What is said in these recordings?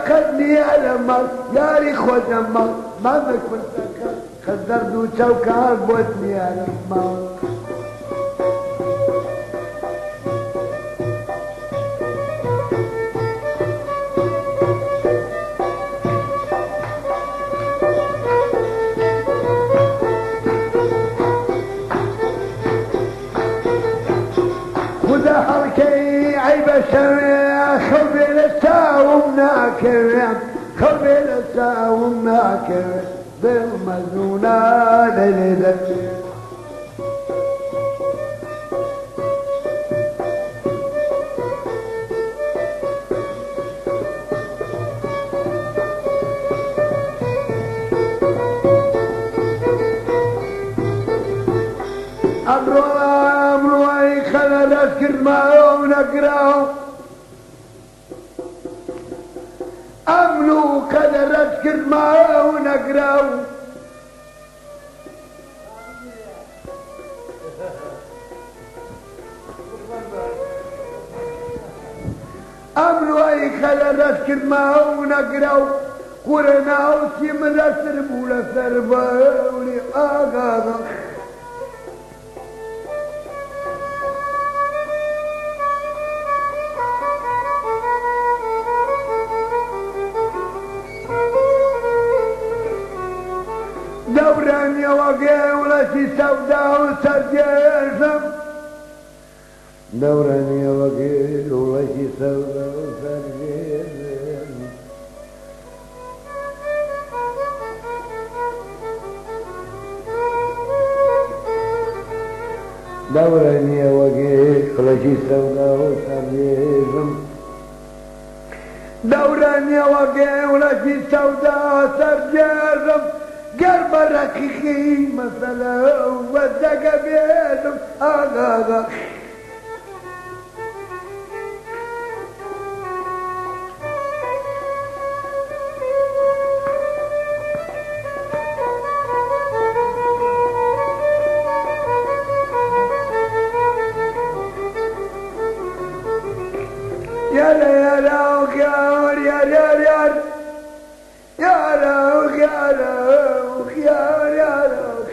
خدني على مر يا ريخ ودمر ما كنت خدر دوشة وكعبتني على مر خذ حركي عيب الشرع خذ لساوم ناكر خذ لساوم ناكر بالمزونة للذكر أمرو أي خلال أذكر معه ونقرأه أملو خلال أذكر معه ونقرأه أملو أي خلال أذكر معه ونقرأه قرنا وسيم الأسرب ولا سربا ولي آغاغا دوران يا وقع ولا شي سوداء وسرجيزم دوران يا وقع ولا شي سوداء وسرجيزم دوران يا وقع ولا شي سوداء وسرجيزم دوران يا وقع ولا شي سوداء وسرجيزم قلب رقيقي مثلا ودق بيدم آغاغا يا لا يا لا يا يا يا روخ يا روخ يا روخ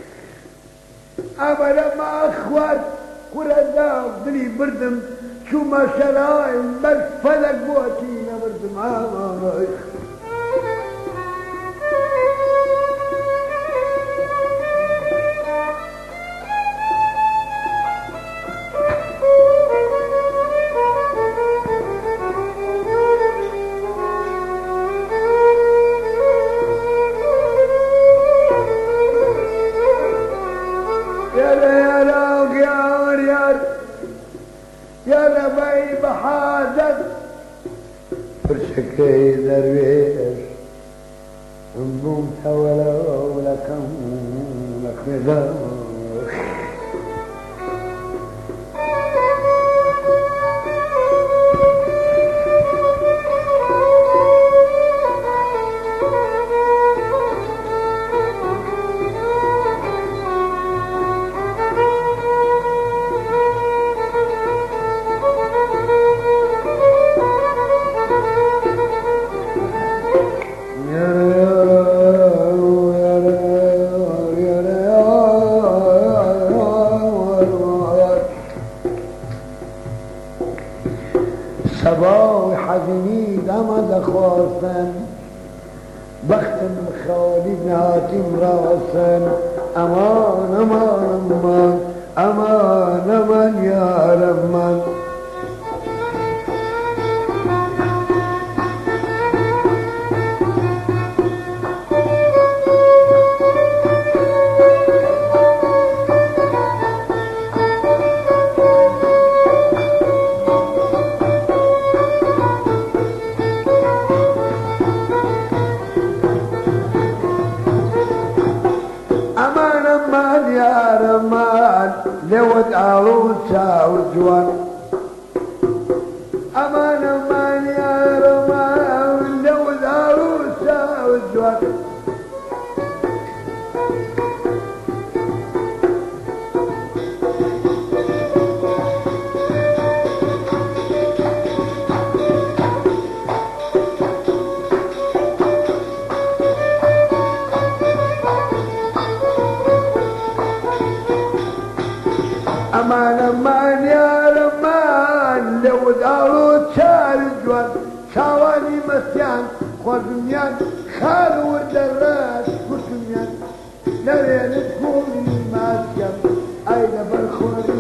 أبدا ما أخوات قردا دلي بردم شو ما شراي بس فلك بوتي يا بردم يا ربي بحاجة فرشكي درويش نقوم حوله لكم لك مدار صباوي حزيني دمد خواسن بختم الخالي بناتي مراسن امان امان امان امان امان يا رمان يا رمان لود عروسة وجوان أمان أمان يا رمان لود عروسة وجوان رمان يا رمان لو دارو تشار جوان شاواني مسيان خوردميان خال والدراس كتميان لرين تكوني ماسيان أين بالخوري